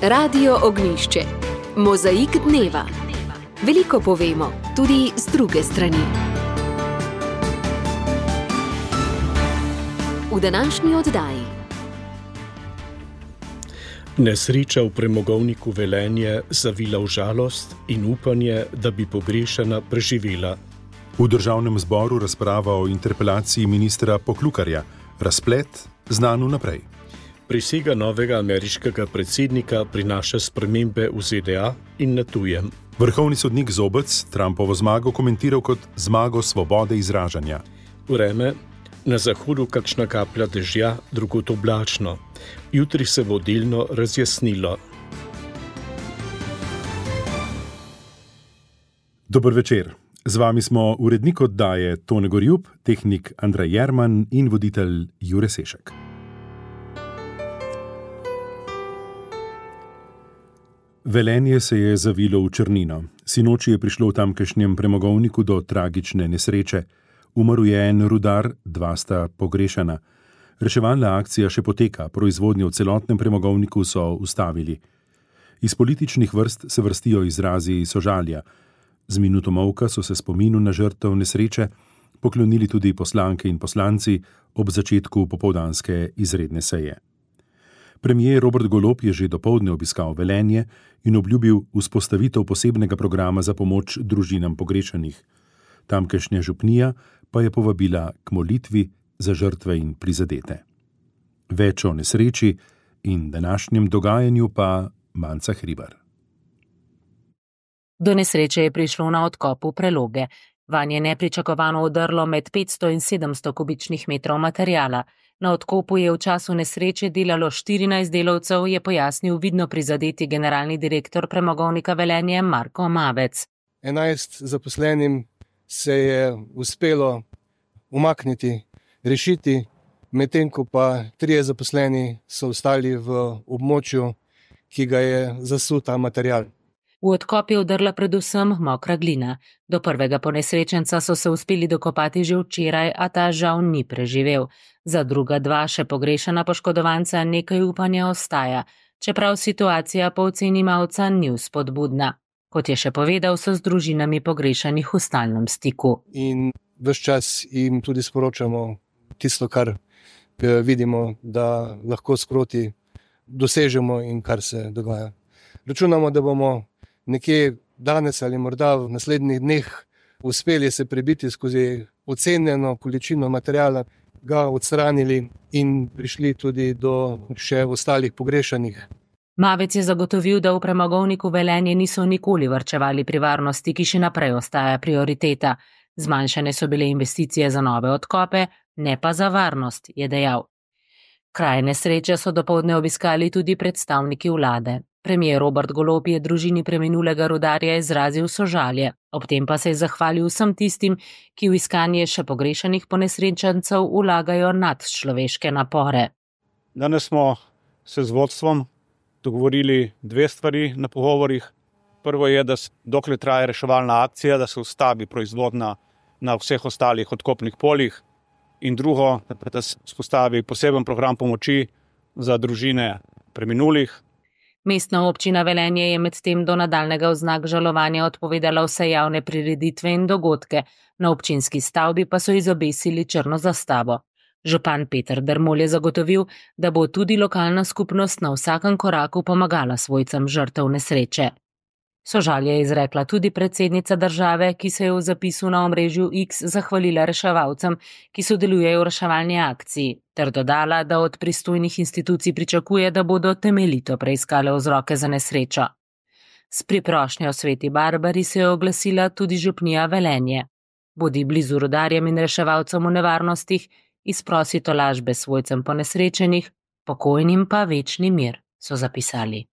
Radio Ognjišče. Mozaik dneva. Veliko povemo, tudi z druge strani. V današnji oddaji. Nesreča v premogovniku Velenje zavila v žalost in upanje, da bi pogrešana preživela. V državnem zboru razprava o interpelaciji ministra Poklukarja. Razplet znan vnaprej. Prisega novega ameriškega predsednika prinaša spremembe v ZDA in na tujem. Vrhovni sodnik Zobec Trumpovo zmago komentiral kot zmago svobode izražanja. Vreme, na zahodu kakšna kaplja dežja, drugod oblačno. Jutri se bo delno razjasnilo. Dober večer. Z vami smo urednik oddaje Tone Gorjup, tehnik Andrej Jerman in voditelj Jure Sešek. Velenje se je zavilo v črnino. Sinoči je prišlo v tamkajšnjem premogovniku do tragične nesreče. Umrl je en rudar, dva sta pogrešana. Reševalna akcija še poteka, proizvodnjo v celotnem premogovniku so ustavili. Iz političnih vrst se vrstijo izrazi sožalja. Z minuto molka so se spominu na žrtev nesreče poklonili tudi poslanke in poslanci ob začetku popoldanske izredne seje. Premier Robert Golob je že dopoldne obiskal Velenje in obljubil vzpostavitev posebnega programa za pomoč družinam pogrešanih. Tamkajšnja župnija pa je povabila k molitvi za žrtve in prizadete. Več o nesreči in današnjem dogajanju pa Manca Hribar. Do nesreče je prišlo na odkopu Preloge. Vanj je nepričakovano vdrlo med 500 in 700 kubičnih metrov materijala. Na odkopu je v času nesreče delalo 14 delavcev, je pojasnil vidno prizadeti generalni direktor premogovnika Velenje Marko Mavec. 11 zaposlenim se je uspelo umakniti, rešiti, medtem ko pa 3 zaposleni so ostali v območju, ki ga je zasul ta material. V odkop je vdrla predvsem mokra glina. Do prvega ponesrečenca so se uspeli dokopati že včeraj, a ta žal ni preživel. Za druga dva še pogrešana poškodovanca nekaj upanja ostaja, čeprav situacija po oceni Mavca ni vzpodbudna. Kot je še povedal, so z družinami pogrešanih v stalnem stiku. In ves čas jim tudi sporočamo tisto, kar vidimo, da lahko sproti dosežemo in kar se dogaja. Računamo, da bomo nekje danes ali morda v naslednjih dneh uspeli se prebiti skozi ocenjeno količino materijala, ga odstranili in prišli tudi do še ostalih pogrešanih. Mavec je zagotovil, da v premogovniku Velenje niso nikoli varčevali pri varnosti, ki še naprej ostaja prioriteta. Zmanjšane so bile investicije za nove odkope, ne pa za varnost, je dejal. Kraj nesreče so dopoldne obiskali tudi predstavniki vlade. Premier Robert Golob je družini preminulega rudarja izrazil sožalje, ob tem pa se je zahvalil vsem tistim, ki v iskanje še pogrešanih ponesrečencev vlagajo nadčloveške napore. Danes smo se z vodstvom dogovorili 2 stvari na pogovorih. Prvo je, da dokler traja reševalna akcija, da se ustavi proizvodnja na vseh ostalih odkopnih poljih. In drugo, da se vzpostavi poseben program pomoči za družine preminulih. Mestna občina Velenje je medtem do nadaljnjega vznak žalovanja odpovedala vse javne prireditve in dogodke. Na občinski stavbi pa so izobesili črno zastavo. Župan Peter Dermol je zagotovil, da bo tudi lokalna skupnost na vsakem koraku pomagala svojcem žrtev nesreče. Sožalje je izrekla tudi predsednica države, ki se je v zapisu na omrežju X zahvalila reševalcem, ki sodelujejo v reševalni akciji, ter dodala, da od pristojnih institucij pričakuje, da bodo temeljito preiskale vzroke za nesrečo. S priprošnjo Sveti Barbari se je oglasila tudi župnija Velenje. Bodi blizu rudarjem in reševalcem v nevarnostih, izprosi tolažbe svojcem ponesrečenih, pokojnim pa večni mir, so zapisali.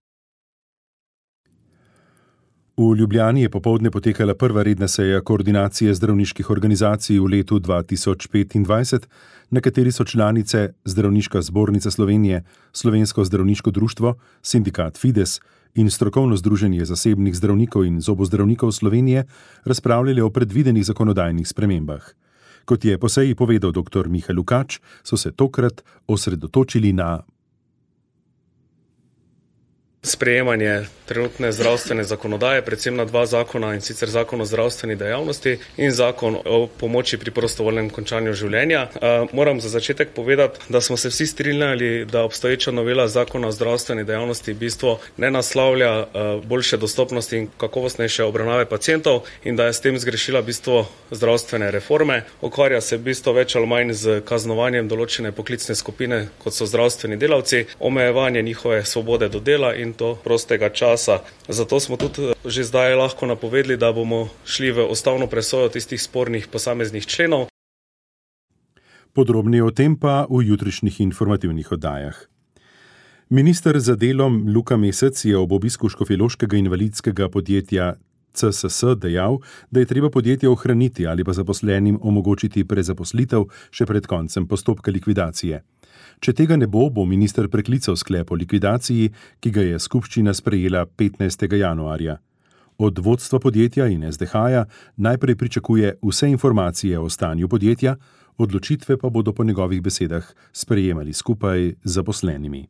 V Ljubljani je popoldne potekala prva redna seja koordinacije zdravniških organizacij v letu 2025, na kateri so članice Zdravniška zbornica Slovenije, Slovensko zdravniško društvo, sindikat Fides in strokovno združenje zasebnih zdravnikov in zobozdravnikov Slovenije razpravljali o predvidenih zakonodajnih spremembah. Kot je po seji povedal dr. Miha Lukač, so se tokrat osredotočili na sprejemanje trenutne zdravstvene zakonodaje, predvsem na 2 zakona, in sicer zakon o zdravstveni dejavnosti in zakon o pomoči pri prostovoljnem končanju življenja. Moram za začetek povedati, da smo se vsi strinjali, da obstoječa novela zakona o zdravstveni dejavnosti v bistvu ne naslavlja boljše dostopnosti in kakovostnejše obravnave pacientov in da je s tem zgrešila bistvo zdravstvene reforme. Ukvarja se v bistvu več ali manj z kaznovanjem določene poklicne skupine, kot so zdravstveni delavci, omejevanje njihove svobode do dela in to prostega časa. Zato smo tudi že zdaj lahko napovedali, da bomo šli v ustavno presojo tistih spornih posameznih členov. Podrobneje o tem pa v jutrišnjih informativnih oddajah. Minister za delo Luka Mesec je ob obisku škofjeloškega invalidskega podjetja CSS dejal, da je treba podjetje ohraniti ali pa zaposlenim omogočiti prezaposlitev še pred koncem postopka likvidacije. Če tega ne bo, bo minister preklical sklep o likvidaciji, ki ga je skupščina sprejela 15. januarja. Od vodstva podjetja in SDH-ja najprej pričakuje vse informacije o stanju podjetja, odločitve pa bodo po njegovih besedah sprejemali skupaj z zaposlenimi.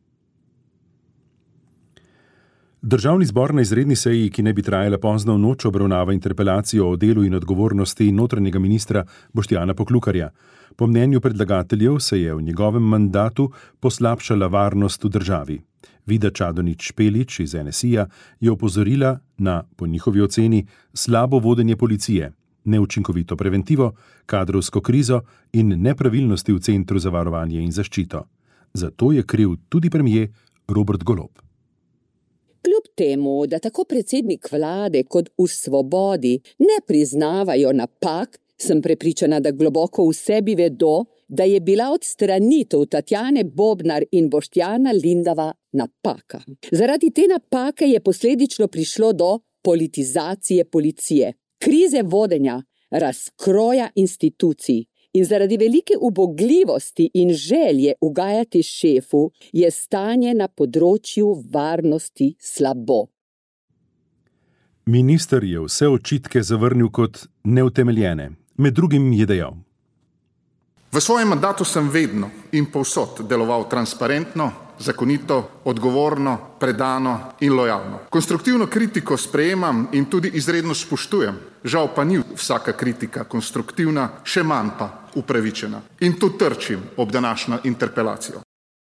Državni zbor na izredni seji, ki ne bi trajala pozno v noč, obravnava interpelacijo o delu in odgovornosti notranjega ministra Boštjana Poklukarja. Po mnenju predlagateljev se je v njegovem mandatu poslabšala varnost v državi. Vida Čadonič-Špelič iz NSI-ja je opozorila na, po njihovi oceni, slabo vodenje policije, neučinkovito preventivo, kadrovsko krizo in nepravilnosti v Centru za varovanje in zaščito. Zato je kriv tudi premier Robert Golob. Kljub temu, da tako predsednik vlade kot v Svobodi ne priznavajo napak, sem prepričana, da globoko v sebi vedo, da je bila odstranitev Tatjane Bobnar in Boštjana Lindava napaka. Zaradi te napake je posledično prišlo do politizacije policije, krize vodenja, razkroja institucij. In zaradi velike ubogljivosti in želje ugajati šefu je stanje na področju varnosti slabo. Minister je vse očitke zavrnil kot neutemeljene. Med drugim je dejal: V svojem mandatu sem vedno in povsod deloval transparentno, zakonito, odgovorno, predano in lojalno. Konstruktivno kritiko sprejemam in tudi izredno spoštujem. Žal pa ni vsaka kritika konstruktivna, še manj pa upravičena. In tu trčim ob današnjo interpelacijo.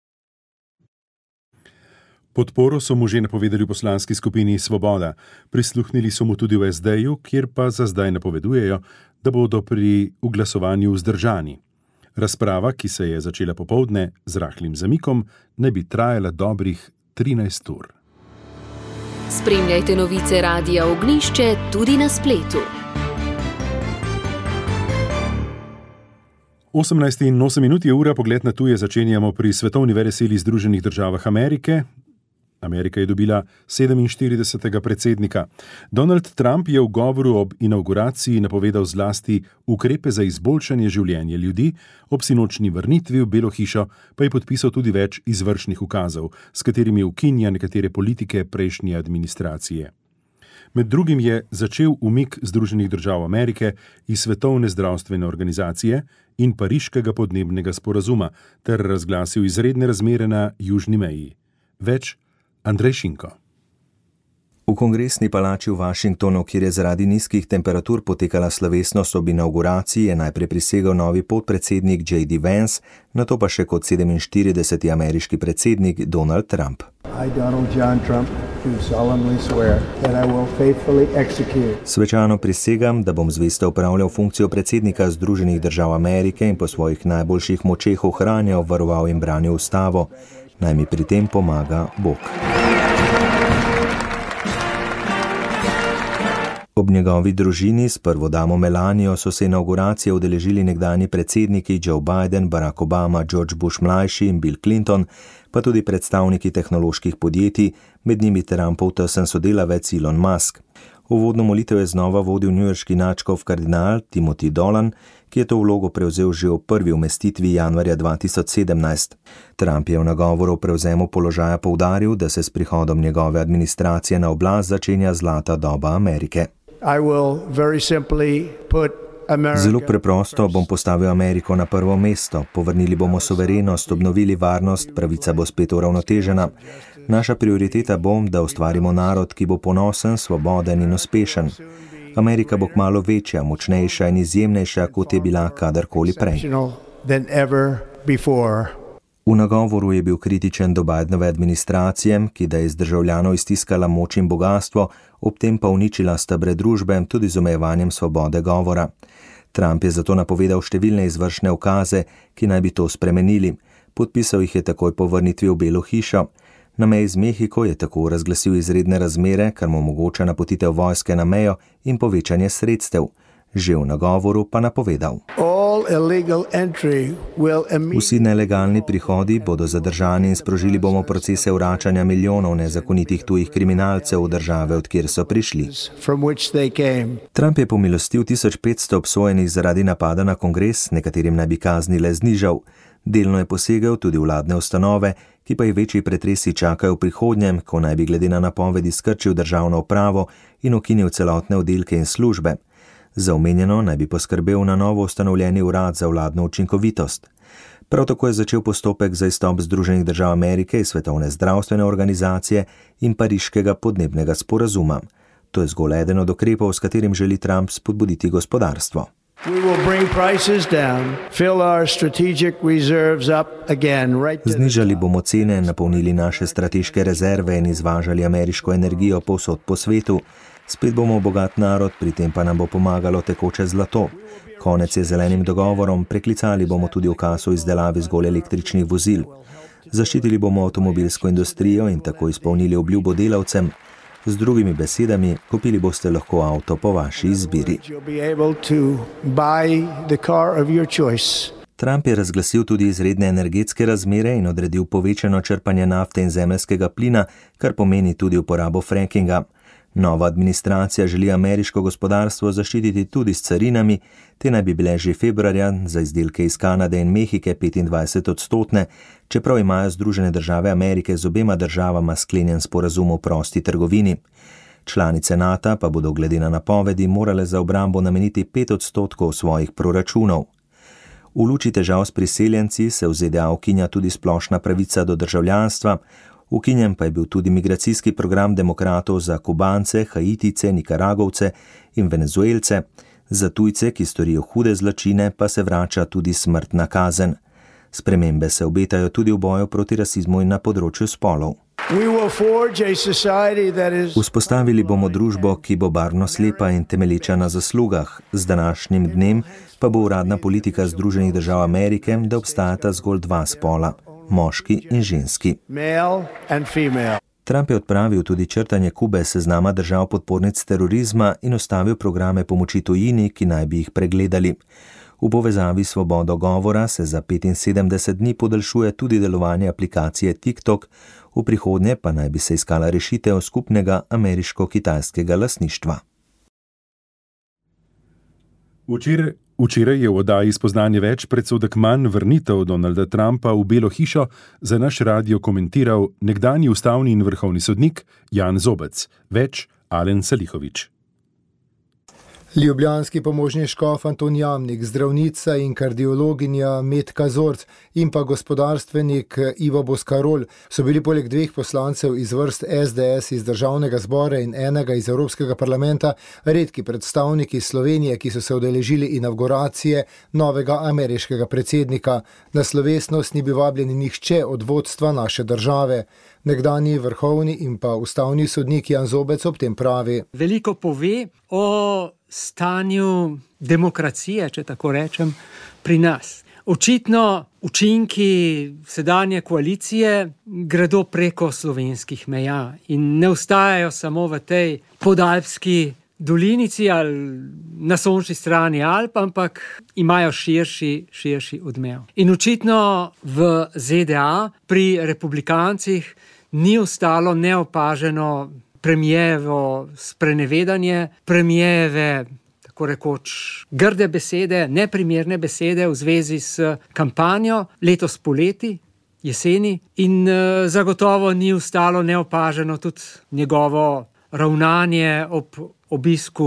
Podporo so mu že napovedali v poslanski skupini Svoboda. Prisluhnili so mu tudi v SD-ju, kjer pa za zdaj napovedujejo, da bodo pri glasovanju vzdržani. Razprava, ki se je začela popoldne z rahlim zamikom, naj bi trajala dobrih 13 ur. Spremljajte novice Radia Ognjišče tudi na spletu. 18:08 je ura, pogled na tuje začenjamo pri svetovni velesili Združenih državah Amerike. Amerika je dobila 47. predsednika. Donald Trump je v govoru ob inauguraciji napovedal zlasti ukrepe za izboljšanje življenja ljudi, ob sinočnji vrnitvi v Belo hišo pa je podpisal tudi več izvršnih ukazov, s katerimi ukinja nekatere politike prejšnje administracije. Med drugim je začel umik Združenih držav Amerike iz Svetovne zdravstvene organizacije in Pariškega podnebnega sporazuma ter razglasil izredne razmere na južni meji. Več Andrej Šinko. V kongresni palači v Washingtonu, kjer je zaradi nizkih temperatur potekala slovesnost ob inauguraciji, je najprej prisegel novi podpredsednik J.D. Vance, nato pa še kot 47. ameriški predsednik Donald Trump. Svečano prisegam, da bom zvesto opravljal funkcijo predsednika Združenih držav Amerike in po svojih najboljših močeh ohranjal, varoval in branil ustavo. Naj mi pri tem pomaga Bog. Ob njegovi družini s prvo damo Melanijo so se inauguracije udeležili nekdanji predsedniki Joe Biden, Barack Obama, George Bush mlajši in Bill Clinton, pa tudi predstavniki tehnoloških podjetij, med njimi Trumpov tesen sodelavec Elon Musk. Uvodno molitev je znova vodil newyorški nadškof kardinal Timothy Dolan, ki je to vlogo prevzel že v prvi umestitvi januarja 2017. Trump je v nagovoru o prevzemu položaja poudaril, da se s prihodom njegove administracije na oblast začenja zlata doba Amerike. I will very simply put Zelo preprosto bom postavil Ameriko na prvo mesto. Povrnili bomo suverenost, obnovili varnost, pravica bo spet uravnotežena. Naša prioriteta bo, da ustvarimo narod, ki bo ponosen, svoboden in uspešen. Amerika bo kmalu večja, močnejša in izjemnejša, kot je bila kadarkoli prej. V nagovoru je bil kritičen do Bidenove administracije, ki da je iz državljanov iztiskala moč in bogastvo, ob tem pa uničila stebre družbe tudi z omejevanjem svobode govora. Trump je zato napovedal številne izvršne ukaze, ki naj bi to spremenili. Podpisal jih je takoj po vrnitvi v Belo hišo. Na meji z Mehiko je tako razglasil izredne razmere, kar mu omogoča napotitev vojske na mejo in povečanje sredstev. Že v nagovoru pa napovedal: vsi nelegalni prihodi bodo zadržani in sprožili bomo procese vračanja milijonov nezakonitih tujih kriminalcev v države, od kjer so prišli. Trump je pomilostil 1500 obsojenih zaradi napada na kongres, nekaterim naj bi kazni le znižal. Delno je posegel tudi vladne ustanove, ki pa jih večji pretresi čakajo v prihodnjem, ko naj bi glede na napovedi skrčil državno upravo in ukinil celotne oddelke in službe. Za omenjeno naj bi poskrbel na novo ustanovljeni urad za vladno učinkovitost. Prav tako je začel postopek za izstop Združenih držav Amerike iz Svetovne zdravstvene organizacije in Pariškega podnebnega sporazuma. To je zgolj eden od ukrepov, s katerim želi Trump spodbuditi gospodarstvo. Znižali bomo cene, napolnili naše strateške rezerve in izvažali ameriško energijo povsod po svetu. Spet bomo bogat narod, pri tem pa nam bo pomagalo tekoče zlato. Konec je zelenim dogovorom, preklicali bomo tudi ukaz o izdelavi zgolj električnih vozil. Zaščitili bomo avtomobilsko industrijo in tako izpolnili obljubo delavcem. Z drugimi besedami, kupili boste lahko avto po vaši izbiri. Trump je razglasil tudi izredne energetske razmere in odredil povečano črpanje nafte in zemeljskega plina, kar pomeni tudi uporabo frackinga. Nova administracija želi ameriško gospodarstvo zaščititi tudi s carinami, te naj bi bile že februarja za izdelke iz Kanade in Mehike 25%, čeprav imajo Združene države Amerike z obema državama sklenjen sporazum o prosti trgovini. Članice NATO pa bodo glede na napovedi morale za obrambo nameniti 5% svojih proračunov. V luči težav s priseljenci se v ZDA ukinja tudi splošna pravica do državljanstva, ukinjen pa je bil tudi migracijski program demokratov za Kubance, Haitice, Nikaragovce in Venezuelce, za tujce, ki storijo hude zločine, pa se vrača tudi smrtna kazen. Spremembe se obetajo tudi v boju proti rasizmu in na področju spolov. Vzpostavili bomo družbo, ki bo barvno slepa in temelječa na zaslugah. Z današnjim dnem pa bo uradna politika Združenih držav Amerike, da obstajata zgolj dva spola, moški in ženski. Trump je odpravil tudi črtanje Kube s seznama držav podpornic terorizma in ustavil programe pomoči tujini, ki naj bi jih pregledali. V povezavi s svobodo govora se za 75 dni podaljšuje tudi delovanje aplikacije TikTok, v prihodnje pa naj bi se iskala rešitev skupnega ameriško-kitajskega lastništva. Včeraj je v oddaji Spoznanje več predsodek manj vrnitev Donalda Trumpa v Belo hišo za naš radio komentiral nekdanji ustavni in vrhovni sodnik Jan Zobec, več Alen Salihović. Ljubljanski pomožni škof Anton Jamnik, zdravnica in kardiologinja Metka Zorc in pa gospodarstvenik Ivo Boskarol so bili poleg dveh poslancev iz vrst SDS iz Državnega zbora in enega iz Evropskega parlamenta redki predstavniki Slovenije, ki so se udeležili inauguracije novega ameriškega predsednika. Na slovesnost ni bil vabljen nihče od vodstva naše države. Nekdanji vrhovni in pa ustavni sodnik Jan Zobec ob tem pravi: veliko pove o stanju demokracije, če tako rečem, pri nas. Očitno učinki sedanje koalicije gredo preko slovenskih meja in ne ostajajo samo v tej podalpski dolinici ali na sončni strani Alp, ampak imajo širši odmev. In očitno v ZDA pri republikancih ni ostalo neopaženo premijevo sprenevedanje, premijeve, tako rekoč, grde besede, neprimerne besede v zvezi s kampanjo letos poleti, jeseni, in zagotovo ni ostalo neopaženo tudi njegovo ravnanje ob obisku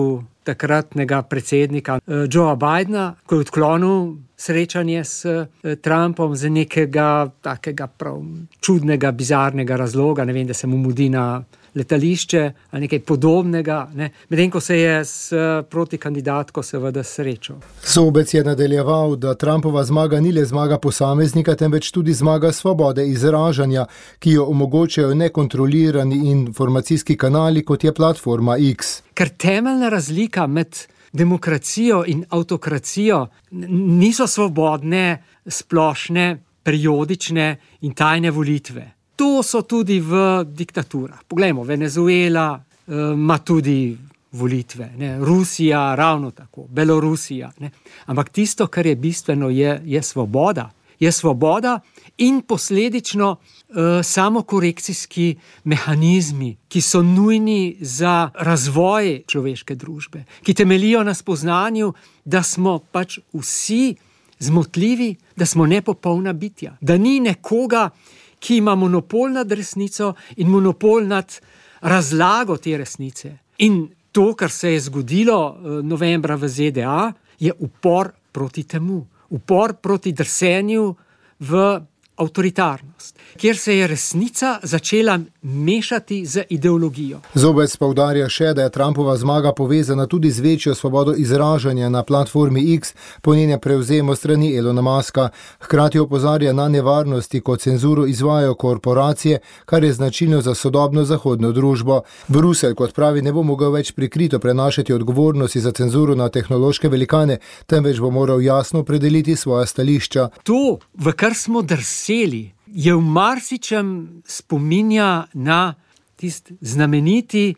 takratnega predsednika Joea Bidena, ko je odklonil srečanje s Trumpom z nekega takega prav čudnega, bizarnega razloga, ne vem, da se mu mudi na letališče ali nekaj podobnega, ne? Medtem ko se je s protikandidatko seveda srečal. Zobec je nadaljeval, da Trumpova zmaga ni le zmaga posameznika, temveč tudi zmaga svobode izražanja, ki jo omogočajo nekontrolirani informacijski kanali, kot je platforma X. Ker temeljna razlika med demokracijo in avtokracijo niso svobodne, splošne, periodične in tajne volitve. To so tudi v diktaturah. Poglejmo, Venezuela ima tudi volitve, ne? Rusija ravno tako, Belorusija. Ne? Ampak tisto, kar je bistveno, je svoboda. Je svoboda in posledično samokorekcijski mehanizmi, ki so nujni za razvoj človeške družbe, ki temeljijo na spoznanju, da smo pač vsi zmotljivi, da smo nepopolna bitja, da ni nekoga, ki ima monopol nad resnico in monopol nad razlago te resnice. In to, kar se je zgodilo novembra v ZDA, je upor proti temu. Upor proti drsenju v avtoritarnost, kjer se je resnica začela mešati z ideologijo. Zobec poudarja še, da je Trumpova zmaga povezana tudi z večjo svobodo izražanja na platformi X po njenem prevzemu strani Elona Muska. Hkrati opozarja na nevarnosti, ko cenzuro izvajajo korporacije, kar je značilno za sodobno zahodno družbo. Bruselj, kot pravi, ne bo mogel več prikrito prenašati odgovornosti za cenzuro na tehnološke velikane, temveč bo moral jasno opredeliti svoja stališča. To, v kar smo drseli, je v marsičem spominja na tist znameniti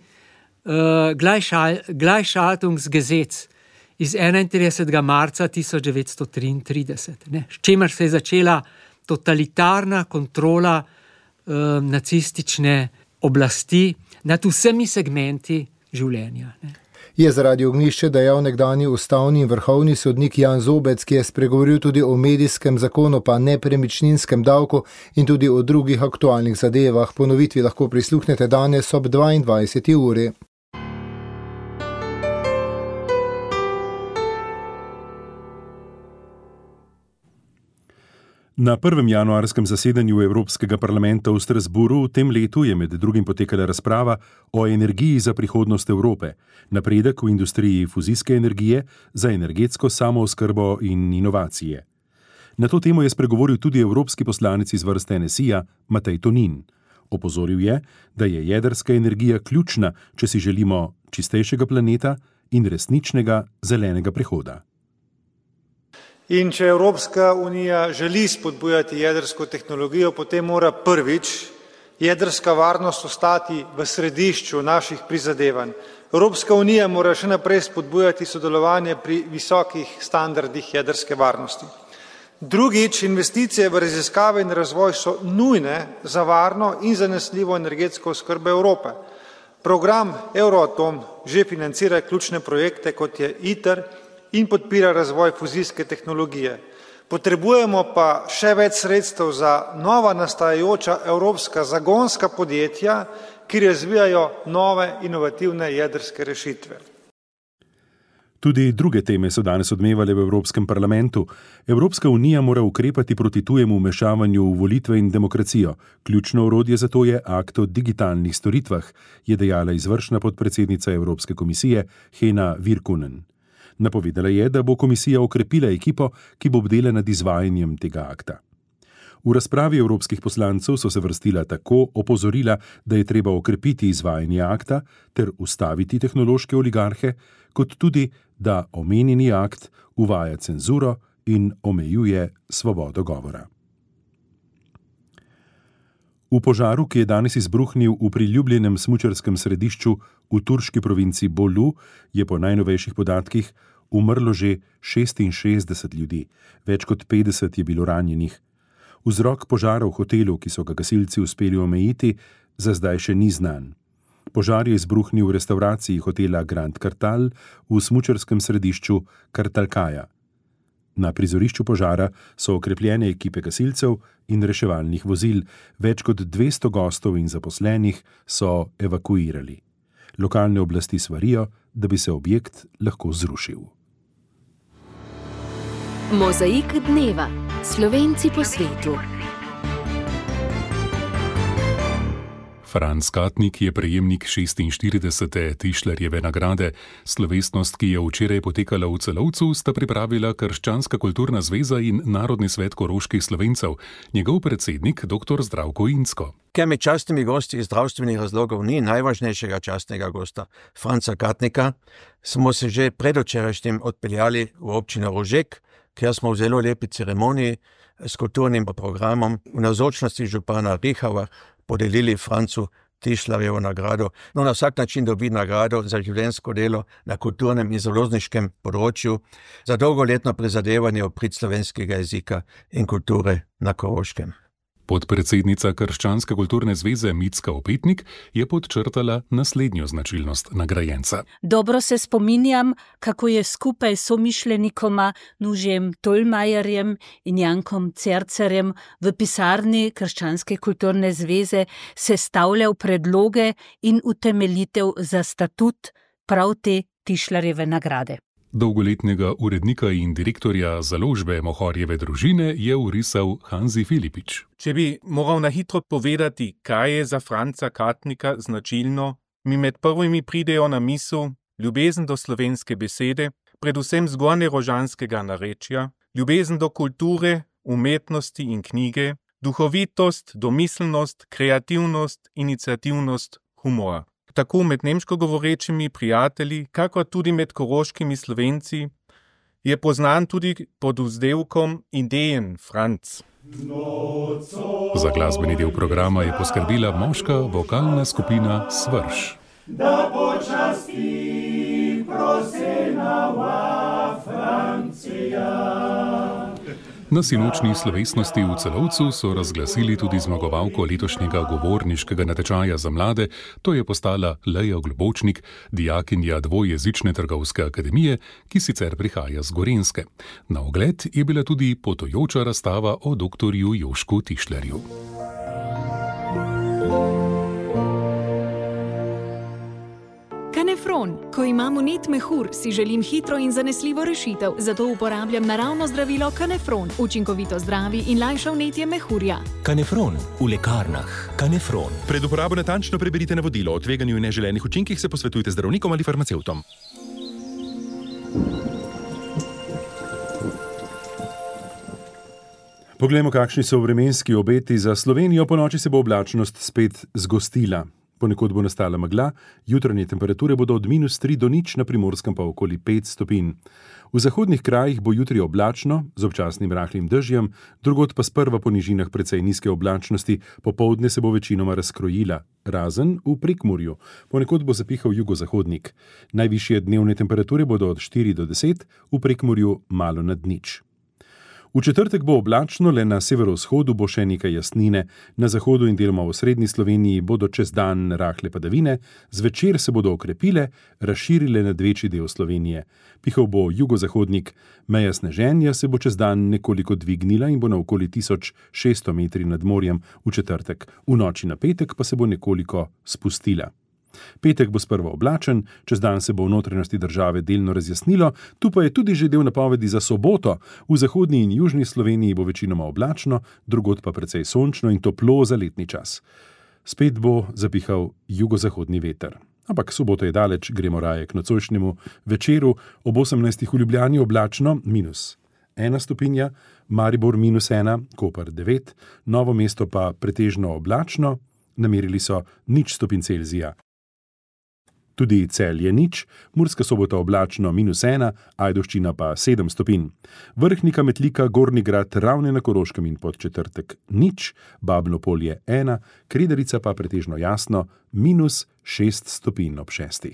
Gleichschaltungsgesetz iz 31. marca 1933, ne, s čimer se je začela totalitarna kontrola nacistične oblasti nad vsemi segmenti življenja. Ne. Je zaradi Ognjišče dejal nekdanji ustavni in vrhovni sodnik Jan Zobec, ki je spregovoril tudi o medijskem zakonu, pa nepremičninskem davku in tudi o drugih aktualnih zadevah. Ponovitvi lahko prisluhnete danes ob 22. uri. Na 1. januarskem zasedanju Evropskega parlamenta v Strasburu v tem letu je med drugim potekala razprava o energiji za prihodnost Evrope, napredek v industriji fuzijske energije za energetsko samooskrbo in inovacije. Na to temo je spregovoril tudi evropski poslanec iz vrste NSI-ja Matej Tonin. Opozoril je, da je jedrska energija ključna, če si želimo čistejšega planeta in resničnega zelenega prehoda. In če Evropska unija želi spodbujati jedrsko tehnologijo, potem mora prvič jedrska varnost ostati v središču naših prizadevanj. Evropska unija mora še naprej spodbujati sodelovanje pri visokih standardih jedrske varnosti. Drugič, investicije v raziskave in razvoj so nujne za varno in zanesljivo energetsko oskrbo Evrope. Program Euratom že financira ključne projekte, kot je ITER, in podpira razvoj fuzijske tehnologije. Potrebujemo pa še več sredstev za nova nastajajoča evropska zagonska podjetja, ki razvijajo nove inovativne jedrske rešitve. Tudi druge teme so danes odmevale v Evropskem parlamentu. Evropska unija mora ukrepati proti tujemu vmešavanju v volitve in demokracijo. Ključno orodje za to je akt o digitalnih storitvah, je dejala izvršna podpredsednica Evropske komisije Hena Virkkunen. Napovedala je, da bo komisija okrepila ekipo, ki bo bdela nad izvajanjem tega akta. V razpravi evropskih poslancev so se vrstila tako opozorila, da je treba okrepiti izvajanje akta ter ustaviti tehnološke oligarhe, kot tudi, da omenjeni akt uvaja cenzuro in omejuje svobodo govora. V požaru, ki je danes izbruhnil v priljubljenem smučarskem središču v turški provinci Bolu, je po najnovejših podatkih umrlo že 66 ljudi, več kot 50 je bilo ranjenih. Vzrok požara v hotelu, ki so ga gasilci uspeli omejiti, za zdaj še ni znan. Požar je izbruhnil v restavraciji hotela Grand Kartal v smučarskem središču Kartalkaja. Na prizorišču požara so okrepljene ekipe gasilcev in reševalnih vozil, več kot 200 gostov in zaposlenih so evakuirali. Lokalne oblasti svarijo, da bi se objekt lahko zrušil. Mozaik dneva. Slovenci po svetu. Franc Katnik je prejemnik 46. Tišlerjeve nagrade. Slovesnost, ki je včeraj potekala v Celovcu, sta pripravila Krščanska kulturna zveza in Narodni svet koroških Slovencev, njegov predsednik dr. Zdravko Incko. Ker med častnimi gosti iz zdravstvenih razlogov ni najvažnejšega častnega gosta, Franca Katnika, smo se že predvčerajšnjim odpeljali v občino Rožek, kjer smo v zelo lepi ceremoniji s kulturnim programom v navzočnosti župana Rihava podelili Francu Tišlerjevo nagrado. Na vsak način dobi nagrado za življenjsko delo na kulturnem in založniškem področju, za dolgoletno prizadevanje v prid slovenskega jezika in kulture na Koroškem. Podpredsednica Krščanske kulturne zveze Micka Opetnik je podčrtala naslednjo značilnost nagrajenca. Dobro se spominjam, kako je skupaj s somišljenikoma Nužem Tolmajerjem in Jankom Cercerjem v pisarni Krščanske kulturne zveze sestavljal predloge in utemeljitev za statut prav te Tišlerjeve nagrade. Dolgoletnega urednika in direktorja založbe Mohorjeve družine je vrisal Hanzi Filipič. Če bi moral na hitro povedati, kaj je za Franca Katnika značilno, mi med prvimi pridejo na misel ljubezen do slovenske besede, predvsem zgornjerožanskega narečja, ljubezen do kulture, umetnosti in knjige, duhovitost, domiselnost, kreativnost, iniciativnost, humor. Tako med nemško govorečimi prijatelji, kakor tudi med koroškimi Slovenci, je poznan tudi pod vzdevkom Idejen Franc. Za glasbeni del programa je poskrbila moška vokalna skupina Svrš. Da počasti prosenava Francija. Na sinočni slovesnosti v Celovcu so razglasili tudi zmagovalko letošnjega govorniškega natečaja za mlade, to je postala Leja Globočnik, dijakinja dvojezične trgovske akademije, ki sicer prihaja z Gorenjske. Na ogled je bila tudi potujoča razstava o doktorju Jošku Tišlerju. Kanefron. Ko imam vnet mehur, si želim hitro in zanesljivo rešitev, zato uporabljam naravno zdravilo Kanefron. Učinkovito zdravi in lajša vnetje mehurja. Kanefron v lekarnah. Kanefron. Pred uporabo natančno preberite navodilo. O tveganju in neželenih učinkih se posvetujte zdravnikom ali farmacevtom. Poglejmo, kakšni so vremenski obeti za Slovenijo. Ponoči se bo oblačnost spet zgostila. Ponekod bo nastala megla, jutranje temperature bodo od -3 do 0, na Primorskem pa okoli 5 stopinj. V zahodnih krajih bo jutri oblačno, z občasnim rahlim dežjem, drugod pa sprva po nižinah precej nizke oblačnosti, popoldne se bo večinoma razkrojila, razen v Prekmurju. Ponekod bo zapihal jugozahodnik. Najvišje dnevne temperature bodo od 4 do 10, v Prekmurju malo nad 0. V četrtek bo oblačno, le na severovzhodu bo še nekaj jasnine, na zahodu in deloma v srednji Sloveniji bodo čez dan rahle padavine, zvečer se bodo okrepile, razširile nad večji del Slovenije. Pihal bo jugozahodnik, meja sneženja se bo čez dan nekoliko dvignila in bo na okoli 1600 metri nad morjem v četrtek, v noči na petek pa se bo nekoliko spustila. Petek bo sprva oblačen, čez dan se bo v notranjosti države delno razjasnilo, tu pa je tudi že del napovedi za soboto. V zahodni in južni Sloveniji bo večinoma oblačno, drugod pa precej sončno in toplo za letni čas. Spet bo zapihal jugozahodni veter. Ampak soboto je daleč, gremo raje k nocojšnjemu večeru. Ob 18. v Ljubljani oblačno, -1 stopinja, Maribor -1, Koper 9, Novo mesto pa pretežno oblačno, namerili so 0 stopinj Celzija. Tudi Celje 0, Murska Sobota oblačno -1, Ajdovščina pa 7 stopinj. Vrhnika, Metlika, Gornji Grad, Ravne na Koroškem in Podčetrtek 0, Babno Polje 1, Kredarica pa pretežno jasno -6 stopinj ob 6.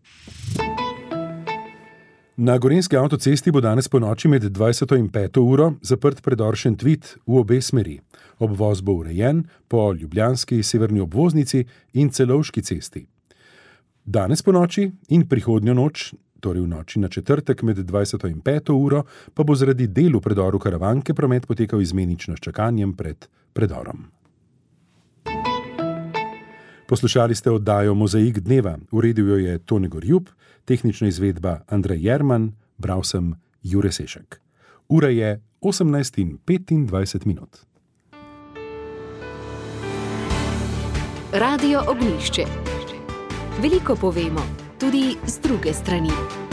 Na Gorenjski avtocesti bo danes ponoči med 20. in 5. uro zaprt predor Šentvid v obe smeri. Obvoz bo urejen po ljubljanski severni obvoznici in Celovški cesti. Danes po noči in prihodnjo noč, torej v noči na četrtek med 20. in 5. uro, pa bo zaradi del v predoru Karavanke promet potekal izmenično s čakanjem pred predorom. Poslušali ste oddajo Mozaik dneva, uredil jo je Tone Gorjub, tehnična izvedba Andrej Jerman, bral sem Jure Sešek. Ura je 18:25. Radio Ognjišče. Veliko povemo, tudi z druge strani.